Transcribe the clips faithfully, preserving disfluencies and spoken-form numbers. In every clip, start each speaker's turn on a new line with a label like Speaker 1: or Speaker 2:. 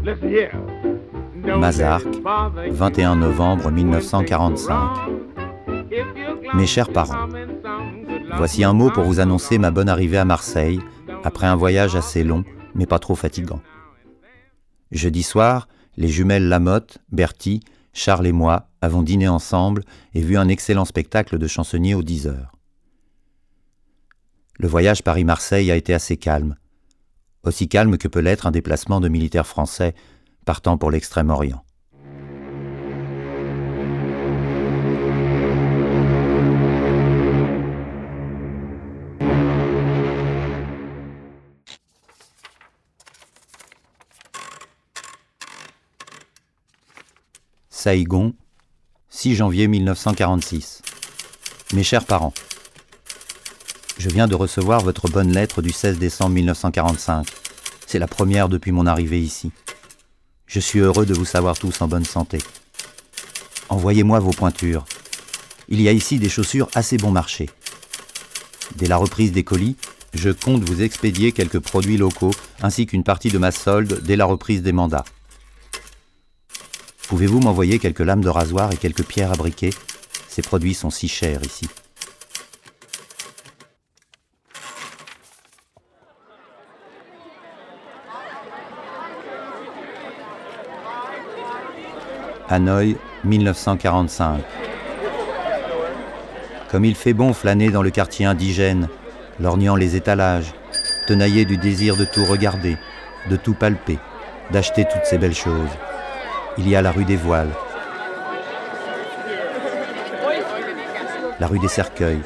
Speaker 1: Mazarques, vingt et un novembre mille neuf cent quarante-cinq. Mes chers parents, voici un mot pour vous annoncer ma bonne arrivée à Marseille, après un voyage assez long, mais pas trop fatigant. Jeudi soir, les jumelles Lamotte, Bertie, Charles et moi avons dîné ensemble et vu un excellent spectacle de chansonniers aux dix heures. Le voyage Paris-Marseille a été assez calme, aussi calme que peut l'être un déplacement de militaires français partant pour l'Extrême-Orient. Saïgon, six janvier mille neuf cent quarante-six. Mes chers parents, je viens de recevoir votre bonne lettre du seize décembre mille neuf cent quarante-cinq. C'est la première depuis mon arrivée ici. Je suis heureux de vous savoir tous en bonne santé. Envoyez-moi vos pointures. Il y a ici des chaussures assez bon marché. Dès la reprise des colis, je compte vous expédier quelques produits locaux ainsi qu'une partie de ma solde dès la reprise des mandats. Pouvez-vous m'envoyer quelques lames de rasoir et quelques pierres à briquet ? Ces produits sont si chers ici. Hanoï, mille neuf cent quarante-cinq. Comme il fait bon flâner dans le quartier indigène, lorgnant les étalages, tenaillé du désir de tout regarder, de tout palper, d'acheter toutes ces belles choses. Il y a la rue des Voiles, la rue des Cercueils,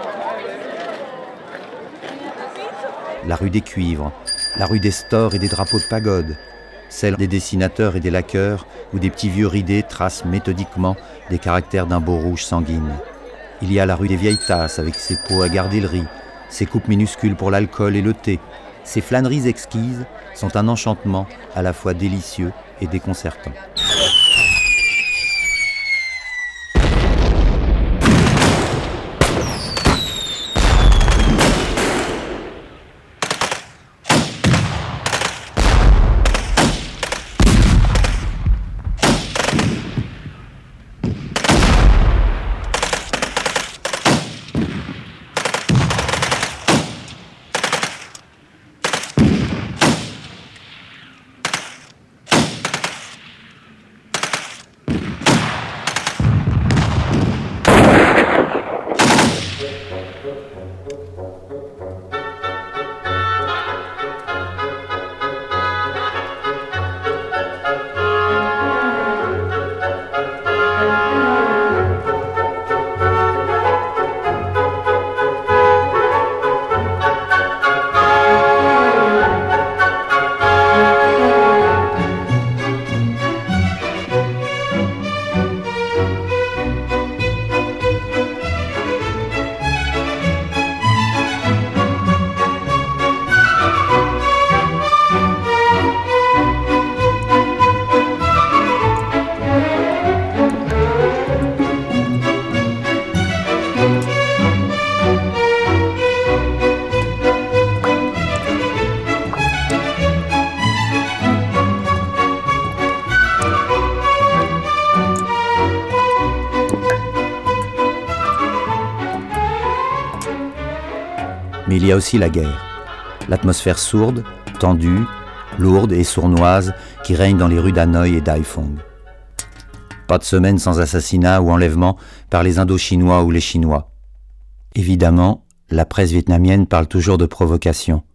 Speaker 1: la rue des Cuivres, la rue des Stores et des drapeaux de pagode, celle des dessinateurs et des laqueurs où des petits vieux ridés tracent méthodiquement les caractères d'un beau rouge sanguine. Il y a la rue des Vieilles Tasses avec ses pots à garder le riz, ses coupes minuscules pour l'alcool et le thé. Ces flâneries exquises sont un enchantement à la fois délicieux et déconcertant. Mais il y a aussi la guerre, l'atmosphère sourde, tendue, lourde et sournoise qui règne dans les rues d'Hanoï et d'Haiphong. Pas de semaine sans assassinat ou enlèvement par les Indochinois ou les Chinois. Évidemment, la presse vietnamienne parle toujours de provocation.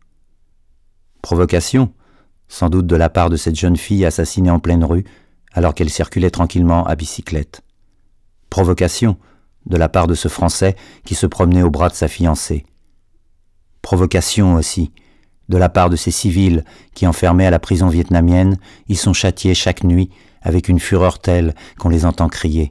Speaker 1: Provocation, sans doute de la part de cette jeune fille assassinée en pleine rue alors qu'elle circulait tranquillement à bicyclette. Provocation, de la part de ce Français qui se promenait au bras de sa fiancée. Provocation aussi, de la part de ces civils qui, enfermés à la prison vietnamienne, y sont châtiés chaque nuit avec une fureur telle qu'on les entend crier.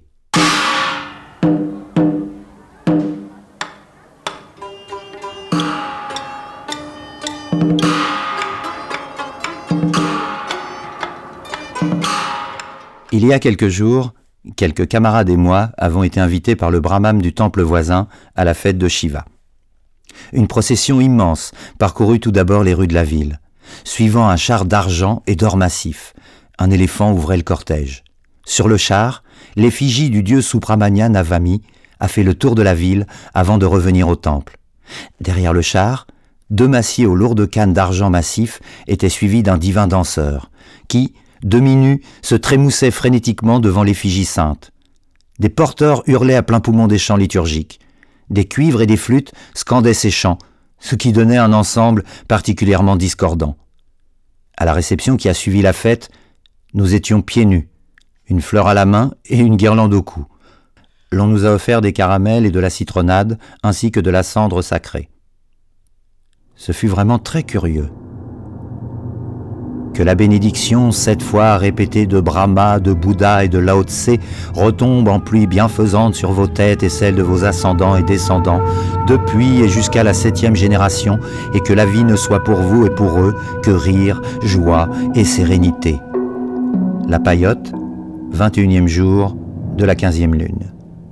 Speaker 1: Il y a quelques jours, quelques camarades et moi avons été invités par le brahman du temple voisin à la fête de Shiva. Une procession immense parcourut tout d'abord les rues de la ville, suivant un char d'argent et d'or massif, un éléphant ouvrait le cortège. Sur le char, l'effigie du dieu Subramania Navami a fait le tour de la ville avant de revenir au temple. Derrière le char, deux massiers aux lourdes cannes d'argent massif étaient suivis d'un divin danseur, qui, demi-nu, se trémoussait frénétiquement devant l'effigie sainte. Des porteurs hurlaient à plein poumon des chants liturgiques. Des cuivres et des flûtes scandaient ces chants, ce qui donnait un ensemble particulièrement discordant. À la réception qui a suivi la fête, nous étions pieds nus, une fleur à la main et une guirlande au cou. L'on nous a offert des caramels et de la citronnade, ainsi que de la cendre sacrée. Ce fut vraiment très curieux. Que la bénédiction, sept fois répétée de Brahma, de Bouddha et de Lao Tse, retombe en pluie bienfaisante sur vos têtes et celles de vos ascendants et descendants, depuis et jusqu'à la septième génération, et que la vie ne soit pour vous et pour eux que rire, joie et sérénité. La Paillote, vingt et unième jour de la quinzième lune.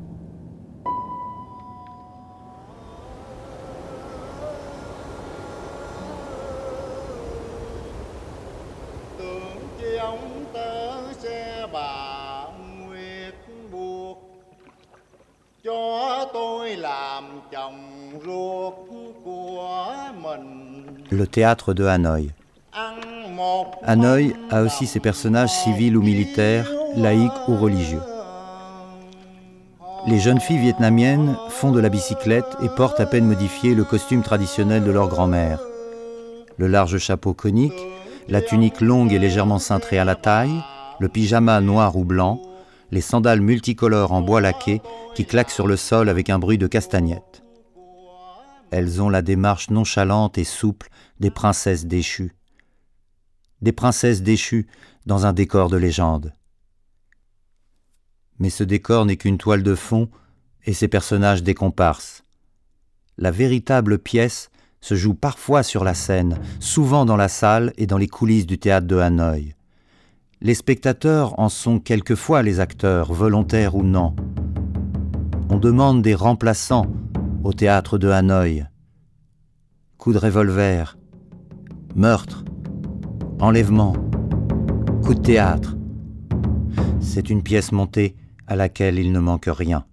Speaker 1: Le théâtre de Hanoï. Hanoï a aussi ses personnages civils ou militaires, laïcs ou religieux. Les jeunes filles vietnamiennes font de la bicyclette et portent à peine modifié le costume traditionnel de leur grand-mère. Le large chapeau conique, la tunique longue et légèrement cintrée à la taille, le pyjama noir ou blanc, les sandales multicolores en bois laqué qui claquent sur le sol avec un bruit de castagnettes. Elles ont la démarche nonchalante et souple des princesses déchues. Des princesses déchues dans un décor de légende. Mais ce décor n'est qu'une toile de fond et ses personnages des comparses. La véritable pièce se joue parfois sur la scène, souvent dans la salle et dans les coulisses du théâtre de Hanoï. Les spectateurs en sont quelquefois les acteurs, volontaires ou non. On demande des remplaçants au théâtre de Hanoï. Coups de revolver, meurtre, enlèvement, coup de théâtre. C'est une pièce montée à laquelle il ne manque rien.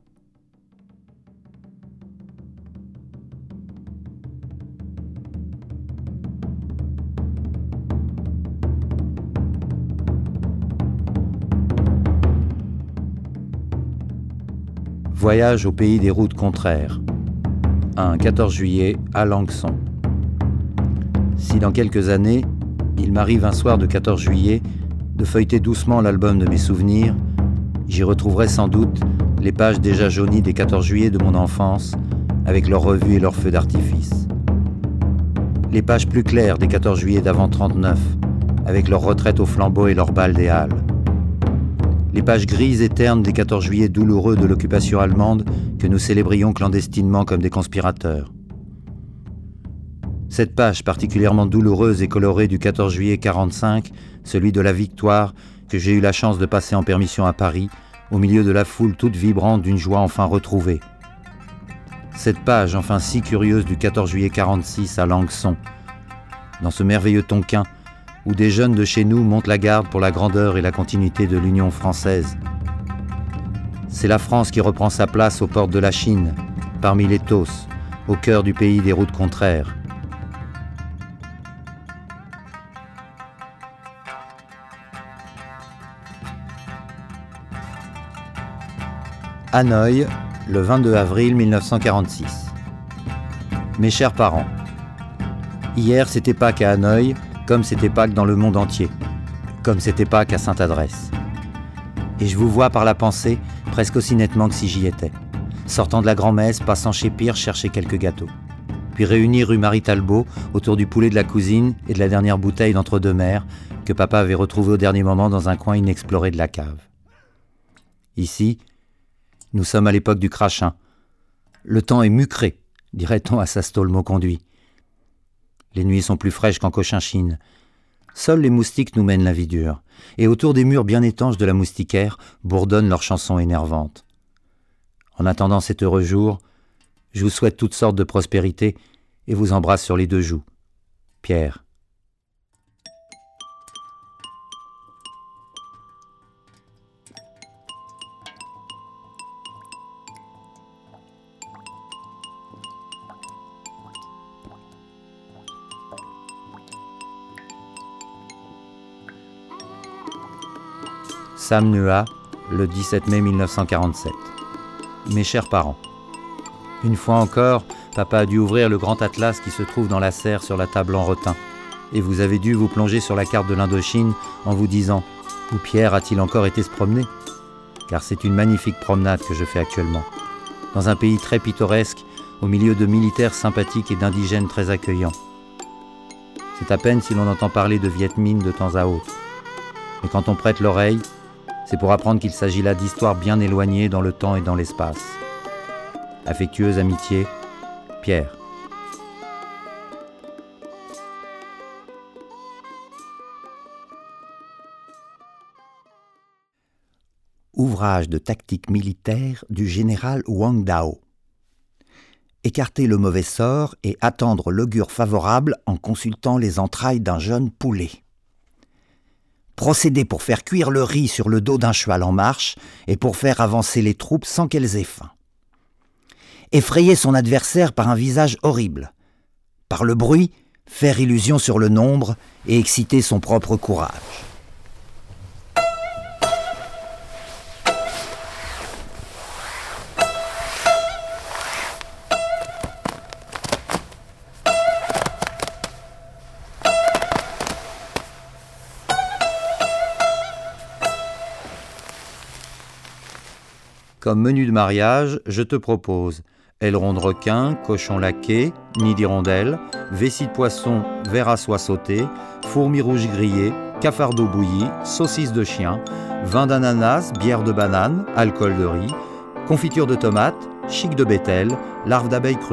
Speaker 1: Voyage au pays des routes contraires. Un quatorze juillet à Lang Son. Si dans quelques années, il m'arrive un soir de quatorze juillet de feuilleter doucement l'album de mes souvenirs, j'y retrouverai sans doute les pages déjà jaunies des quatorze juillet de mon enfance, avec leurs revues et leurs feux d'artifice. Les pages plus claires des quatorze juillet d'avant trente-neuf, avec leurs retraites au flambeau et leurs balles des halles. Les pages grises et ternes des quatorze juillet douloureux de l'occupation allemande que nous célébrions clandestinement comme des conspirateurs. Cette page particulièrement douloureuse et colorée du quatorze juillet quarante-cinq, celui de la victoire que j'ai eu la chance de passer en permission à Paris, au milieu de la foule toute vibrante d'une joie enfin retrouvée. Cette page enfin si curieuse du quatorze juillet quarante-six à Lang Son, dans ce merveilleux Tonkin, où des jeunes de chez nous montent la garde pour la grandeur et la continuité de l'Union française. C'est la France qui reprend sa place aux portes de la Chine, parmi les Tosses, au cœur du pays des routes contraires. Hanoï, le vingt-deux avril mille neuf cent quarante-six. Mes chers parents, hier c'était Pâques à Hanoï, comme c'était Pâques dans le monde entier, comme c'était Pâques à Sainte-Adresse. Et je vous vois par la pensée presque aussi nettement que si j'y étais, sortant de la grand-messe, passant chez Pire chercher quelques gâteaux, puis réunis rue Marie-Talbot autour du poulet de la cousine et de la dernière bouteille d'entre-deux-mers que papa avait retrouvée au dernier moment dans un coin inexploré de la cave. Ici, nous sommes à l'époque du crachin. Le temps est mucré, dirait-on à Sastol-Mauconduit. Les nuits sont plus fraîches qu'en Cochinchine. Seuls les moustiques nous mènent la vie dure, et autour des murs bien étanches de la moustiquaire bourdonnent leurs chansons énervantes. En attendant cet heureux jour, je vous souhaite toutes sortes de prospérités et vous embrasse sur les deux joues. Pierre. Sam Nua, le dix-sept mai mille neuf cent quarante-sept. Mes chers parents, une fois encore, papa a dû ouvrir le grand atlas qui se trouve dans la serre sur la table en rotin. Et vous avez dû vous plonger sur la carte de l'Indochine en vous disant « Où Pierre a-t-il encore été se promener ?» Car c'est une magnifique promenade que je fais actuellement. Dans un pays très pittoresque, au milieu de militaires sympathiques et d'indigènes très accueillants. C'est à peine si l'on entend parler de Viet Minh de temps à autre. Mais quand on prête l'oreille, c'est pour apprendre qu'il s'agit là d'histoires bien éloignées dans le temps et dans l'espace. Affectueuse amitié, Pierre. Ouvrage de tactique militaire du général Wang Dao. Écarter le mauvais sort et attendre l'augure favorable en consultant les entrailles d'un jeune poulet. Procéder pour faire cuire le riz sur le dos d'un cheval en marche et pour faire avancer les troupes sans qu'elles aient faim. Effrayer son adversaire par un visage horrible. Par le bruit, faire illusion sur le nombre et exciter son propre courage. Comme menu de mariage, je te propose aileron de requin, cochon laqué, nid d'hirondelle, vessie de poisson, ver à soie sauté, fourmis rouges grillées, cafard d'eau bouillie, saucisse de chien, vin d'ananas, bière de banane, alcool de riz, confiture de tomates, chic de bétel, larves d'abeilles crues.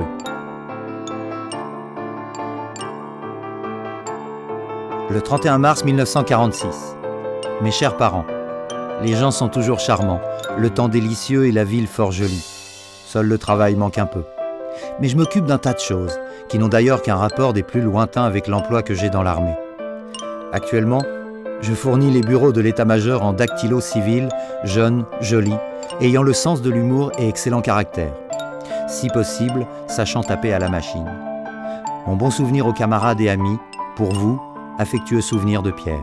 Speaker 1: Le trente et un mars mille neuf cent quarante-six. Mes chers parents, les gens sont toujours charmants, le temps délicieux et la ville fort jolie. Seul le travail manque un peu. Mais je m'occupe d'un tas de choses, qui n'ont d'ailleurs qu'un rapport des plus lointains avec l'emploi que j'ai dans l'armée. Actuellement, je fournis les bureaux de l'état-major en dactylo civil, jeune, joli, ayant le sens de l'humour et excellent caractère. Si possible, sachant taper à la machine. Mon bon souvenir aux camarades et amis, pour vous, affectueux souvenir de Pierre.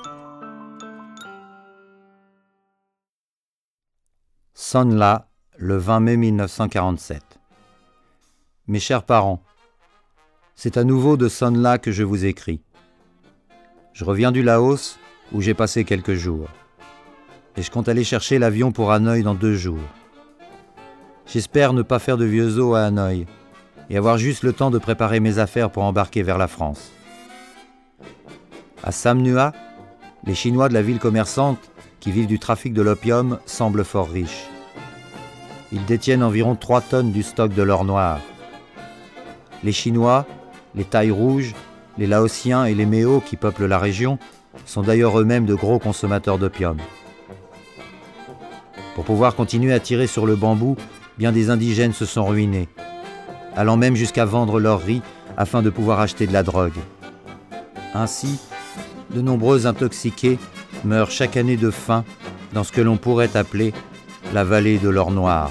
Speaker 1: Sonne là, le vingt mai mille neuf cent quarante-sept. Mes chers parents, c'est à nouveau de Son La que je vous écris. Je reviens du Laos, où j'ai passé quelques jours. Et je compte aller chercher l'avion pour Hanoï dans deux jours. J'espère ne pas faire de vieux os à Hanoï, et avoir juste le temps de préparer mes affaires pour embarquer vers la France. À Sam Nua, les Chinois de la ville commerçante, qui vivent du trafic de l'opium, semblent fort riches. Ils détiennent environ trois tonnes du stock de l'or noir. Les Chinois, les Thaïs rouges, les Laotiens et les Méos qui peuplent la région sont d'ailleurs eux-mêmes de gros consommateurs d'opium. Pour pouvoir continuer à tirer sur le bambou, bien des indigènes se sont ruinés, allant même jusqu'à vendre leur riz afin de pouvoir acheter de la drogue. Ainsi, de nombreux intoxiqués meurent chaque année de faim dans ce que l'on pourrait appeler la vallée de l'or noir.